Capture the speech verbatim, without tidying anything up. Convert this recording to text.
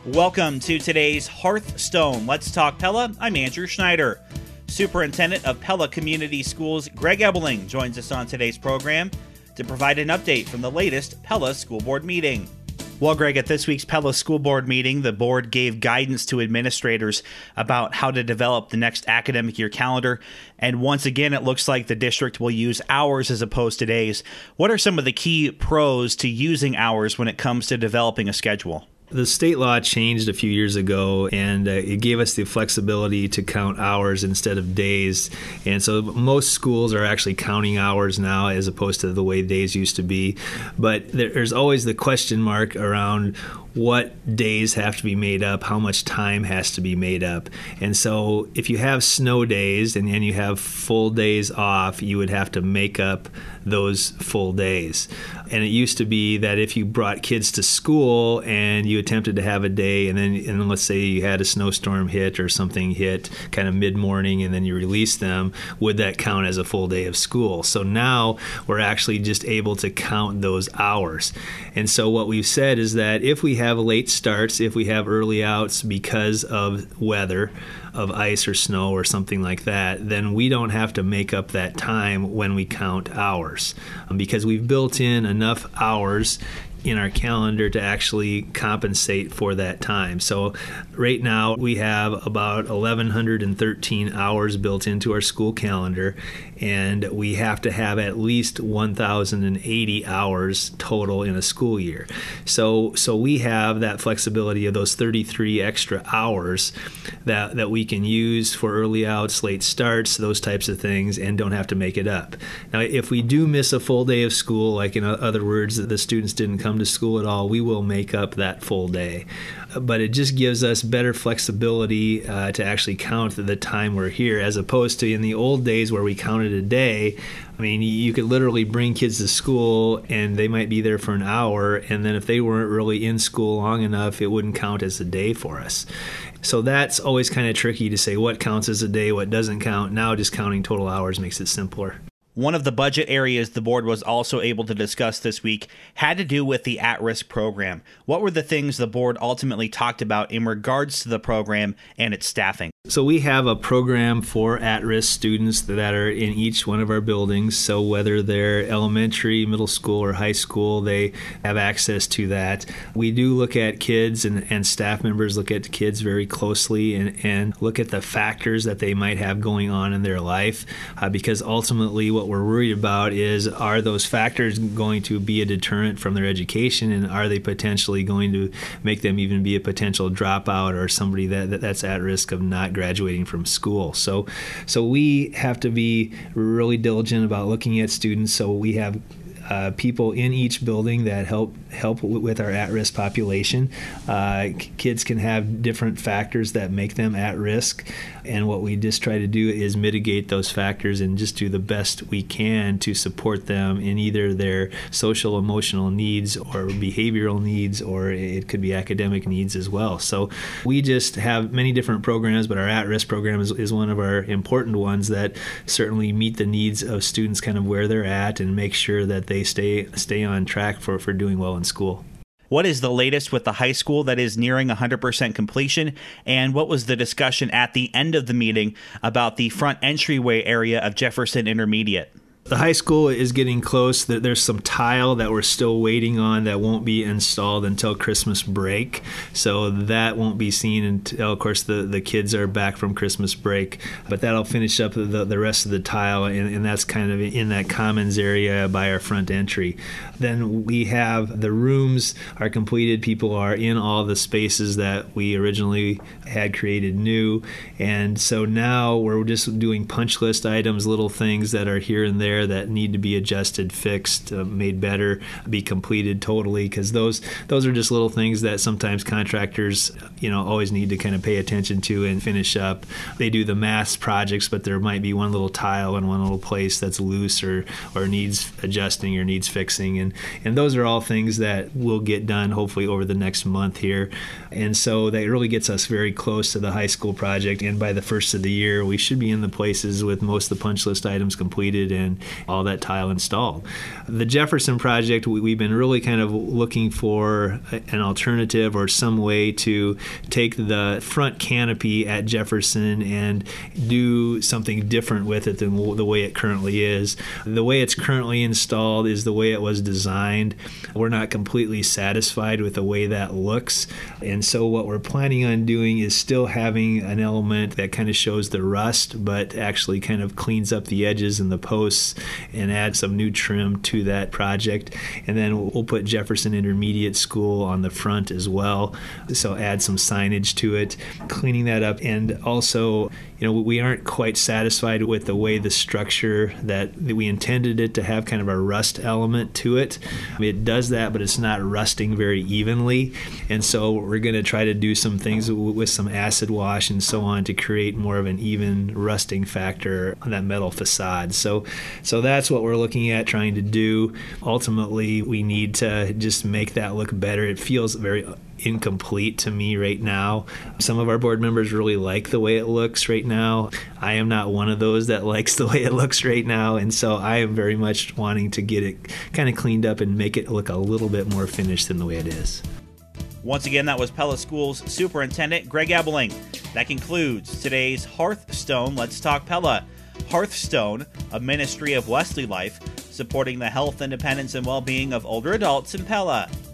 Welcome to today's Hearthstone Let's Talk Pella. I'm Andrew Schneider. Superintendent of Pella Community Schools Greg Ebeling joins us on today's program to provide an update from the latest Pella School Board meeting. Well, Greg, at this week's Pella School Board meeting, the board gave guidance to administrators about how to develop the next academic year calendar. And once again, it looks like the district will use hours as opposed to days. What are some of the key pros to using hours when it comes to developing a schedule? The state law changed a few years ago, and uh, it gave us the flexibility to count hours instead of days. And so most schools are actually counting hours now as opposed to the way days used to be. But there's always the question mark around what days have to be made up, how much time has to be made up. And so if you have snow days and, and you have full days off, you would have to make up those full days. And it used to be that if you brought kids to school and you attempted to have a day, and then and let's say you had a snowstorm hit or something hit kind of mid-morning and then you released them, would that count as a full day of school? So now we're actually just able to count those hours. And so what we've said is that if we have late starts, if we have early outs because of weather, of ice or snow or something like that, then we don't have to make up that time when we count hours, um, because we've built in enough hours in our calendar to actually compensate for that time. So right now we have about eleven thirteen hours built into our school calendar, and we have to have at least one thousand eighty hours total in a school year. So so we have that flexibility of those thirty-three extra hours that, that we can use for early outs, late starts, those types of things, and don't have to make it up. Now, if we do miss a full day of school, like in other words, that the students didn't come to school at all, we will make up that full day. But it just gives us better flexibility uh, to actually count the time we're here, as opposed to in the old days where we counted a day. I mean, you could literally bring kids to school and they might be there for an hour, and then if they weren't really in school long enough, it wouldn't count as a day for us. So that's always kind of tricky to say what counts as a day, what doesn't count. Now just counting total hours makes it simpler. One of the budget areas the board was also able to discuss this week had to do with the at-risk program. What were the things the board ultimately talked about in regards to the program and its staffing? So we have a program for at-risk students that are in each one of our buildings. So whether they're elementary, middle school, or high school, they have access to that. We do look at kids, and, and staff members look at kids very closely and, and look at the factors that they might have going on in their life, uh, because ultimately what we're worried about is, are those factors going to be a deterrent from their education, and are they potentially going to make them even be a potential dropout or somebody that, that that's at risk of not graduating from school. So so we have to be really diligent about looking at students. So we have Uh, people in each building that help help with our at-risk population. Uh, kids can have different factors that make them at risk, and what we just try to do is mitigate those factors and just do the best we can to support them in either their social, emotional needs or behavioral needs, or it could be academic needs as well. So we just have many different programs, but our at-risk program is, is one of our important ones that certainly meet the needs of students kind of where they're at and make sure that they They stay stay on track for, for doing well in school. What is the latest with the high school that is nearing one hundred percent completion? And what was the discussion at the end of the meeting about the front entryway area of Jefferson Intermediate? The high school is getting close. There's some tile that we're still waiting on that won't be installed until Christmas break. So that won't be seen until, of course, the, the kids are back from Christmas break. But that'll finish up the, the rest of the tile, and, and that's kind of in that commons area by our front entry. Then we have the rooms are completed. People are in all the spaces that we originally had created new. And so now we're just doing punch list items, little things that are here and there that need to be adjusted, fixed, uh, made better, be completed totally, because those those are just little things that sometimes contractors, you know, always need to kind of pay attention to and finish up. They do the mass projects, but there might be one little tile in one little place that's loose or or needs adjusting or needs fixing, and and those are all things that will get done hopefully over the next month here. And so that really gets us very close to the high school project, and by the first of the year we should be in the places with most of the punch list items completed and all that tile installed. The Jefferson project, we've been really kind of looking for an alternative or some way to take the front canopy at Jefferson and do something different with it than the way it currently is. The way it's currently installed is the way it was designed. We're not completely satisfied with the way that looks, and so what we're planning on doing is still having an element that kind of shows the rust, but actually kind of cleans up the edges and the posts and add some new trim to that project. And then we'll put Jefferson Intermediate School on the front as well, so add some signage to it, cleaning that up. And also, you know, we aren't quite satisfied with the way the structure that we intended it to have kind of a rust element to it. It does that, but it's not rusting very evenly. And so we're going to try to do some things with some acid wash and so on to create more of an even rusting factor on that metal facade. So, so that's what we're looking at trying to do. Ultimately, we need to just make that look better. It feels very incomplete to me right now. Some of our board members really like the way it looks right now. I am not one of those that likes the way it looks right now, and so I am very much wanting to get it kind of cleaned up and make it look a little bit more finished than the way it is. Once again, that was Pella Schools Superintendent Greg Ebeling. That concludes today's Hearthstone Let's Talk Pella. Hearthstone, a ministry of Wesley Life, supporting the health, independence, and well-being of older adults in Pella.